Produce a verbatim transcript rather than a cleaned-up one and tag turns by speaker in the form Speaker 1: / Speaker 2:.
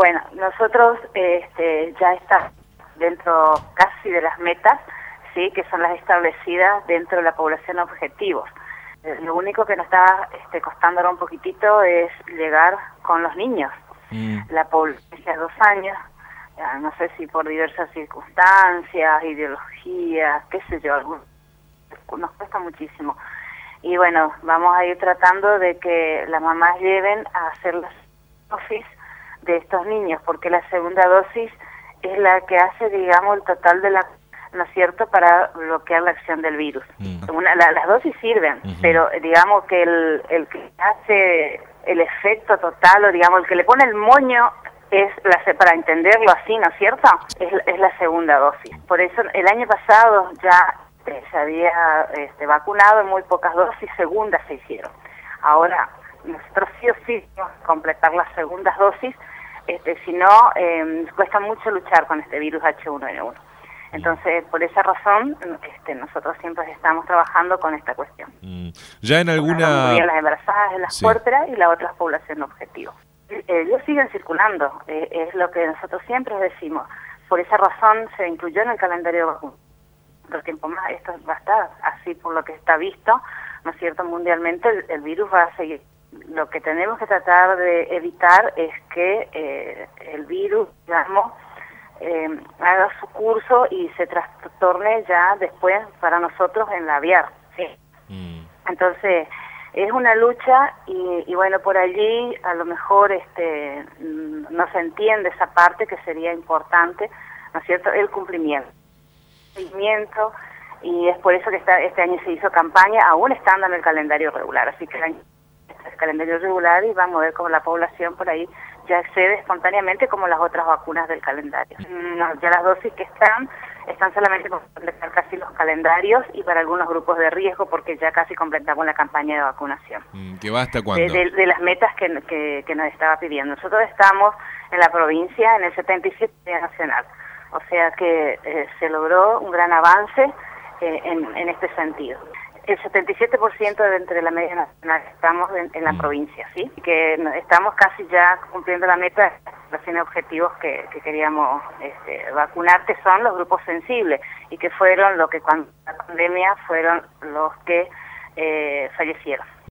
Speaker 1: Bueno, nosotros este, ya está dentro casi de las metas, sí, que son las establecidas dentro de la población objetivos. Lo único que nos está este, costando ahora un poquitito es llegar con los niños. Mm. La población de dos años, no sé si por diversas circunstancias, ideologías, qué sé yo, nos cuesta muchísimo. Y bueno, vamos a ir tratando de que las mamás lleven a hacer las dosis de estos niños, porque la segunda dosis es la que hace, digamos, el total de la, ¿no es cierto?, para bloquear la acción del virus. Mm. Una, la, las dosis sirven, uh-huh. pero digamos que el, el que hace el efecto total, o digamos, el que le pone el moño, es la, para entenderlo así, ¿no es cierto?, es, es la segunda dosis. Por eso el año pasado ya eh, se había este, vacunado, en muy pocas dosis segundas se hicieron. Ahora, nosotros sí o sí tenemos que completar las segundas dosis, este, si no, eh, cuesta mucho luchar con este virus H uno N uno. Entonces, por esa razón, este, nosotros siempre estamos trabajando con esta cuestión.
Speaker 2: Mm. Ya en alguna...
Speaker 1: Las embarazadas, las sí. puérperas y la otra población objetivo. Eh, ellos siguen circulando, eh, es lo que nosotros siempre decimos. Por esa razón se incluyó en el calendario vacunal. Por tiempo más, esto va a estar así por lo que está visto, ¿no es cierto? Mundialmente el, el virus va a seguir. Lo que tenemos que tratar de evitar es que eh, el virus, digamos, eh, haga su curso y se trastorne ya después para nosotros en la aviar, ¿sí? Mm. Entonces, es una lucha y, y bueno, por allí a lo mejor este no se entiende esa parte que sería importante, ¿no es cierto?, el cumplimiento. Seguimiento, y es por eso que está, este año se hizo campaña, aún estando en el calendario regular, así que el año el calendario regular y vamos a ver cómo la población por ahí ya accede espontáneamente como las otras vacunas del calendario. No, ya las dosis que están, están solamente por completar casi los calendarios y para algunos grupos de riesgo porque ya casi completamos la campaña de vacunación.
Speaker 2: ¿Que va hasta cuándo?
Speaker 1: De, de, de las metas que, que, que nos estaba pidiendo. Nosotros estamos en la provincia en el setenta y siete nacional, o sea que eh, se logró un gran avance eh, en, en este sentido. El setenta y siete por ciento de entre la media nacional estamos en, en la mm. provincia, ¿sí? Que estamos casi ya cumpliendo la meta de los objetivos que, que queríamos este, vacunar, que son los grupos sensibles y que fueron los que cuando la pandemia fueron los que eh, fallecieron.